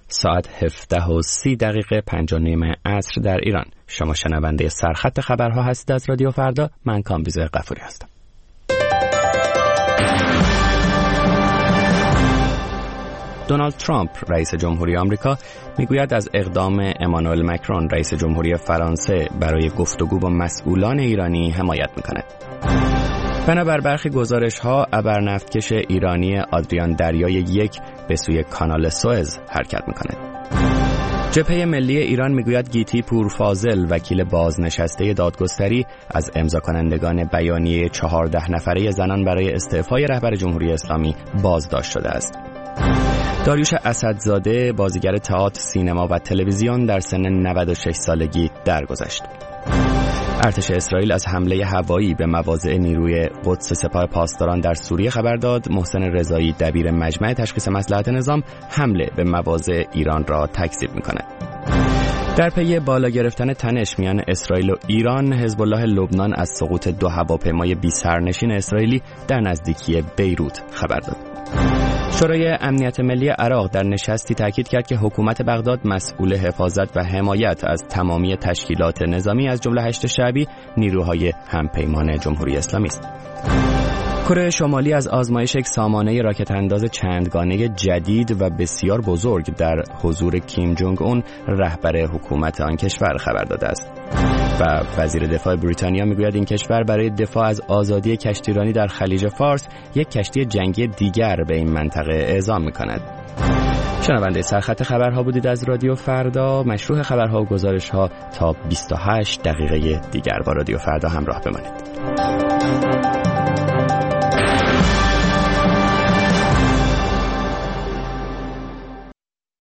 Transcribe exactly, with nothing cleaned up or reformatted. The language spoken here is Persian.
ساعت هفده و سی دقیقه پنج و نیم عصر در ایران. شما شنونده سرخط خبرها هستید از رادیو فردا. من کامبیز غفوری هستم. دونالد ترامپ رئیس جمهوری آمریکا میگوید از اقدام امانوئل مکرون رئیس جمهوری فرانسه برای گفتگو با مسئولان ایرانی حمایت میکند. بنابر برخی گزارش‌ها ابرنفتکش ایرانی آدریان دریای یک به سوی کانال سوئز حرکت میکند. جبهه ملی ایران میگوید گیتی پورفاضل وکیل بازنشسته دادگستری از امضا کنندگان بیانیه چهارده نفره زنان برای استعفای رهبر جمهوری اسلامی بازداشت شده است. داریوش اسدزاده بازیگر تئاتر، سینما و تلویزیون در سن نود و شش سالگی درگذشت. ارتش اسرائیل از حمله هوایی به مواضع نیروی قدس سپاه پاسداران در سوریه خبر داد. محسن رضایی دبیر مجمع تشخیص مصلحت نظام حمله به مواضع ایران را تکذیب می‌کند. در پی بالا گرفتن تنش میان اسرائیل و ایران، حزب الله لبنان از سقوط دو هواپیمای بی سرنشین اسرائیلی در نزدیکی بیروت خبر داد. شورای امنیت ملی عراق در نشستی تاکید کرد که حکومت بغداد مسئول حفاظت و حمایت از تمامی تشکیلات نظامی از جمله هشت شعبی نیروهای همپیمان جمهوری اسلامی است. کره شمالی از آزمایش یک سامانه راکت انداز چندگانه جدید و بسیار بزرگ در حضور کیم جونگ اون رهبر حکومت آن کشور خبر داده است. و وزیر دفاع بریتانیا میگوید این کشور برای دفاع از آزادی کشتیرانی در خلیج فارس یک کشتی جنگی دیگر به این منطقه اعزام میکند. شنونده سرخط خبرها بودید از رادیو فردا. مشروع خبرها و گزارشها تا بیست و هشت دقیقه دیگر با رادیو فردا همراه بمانید.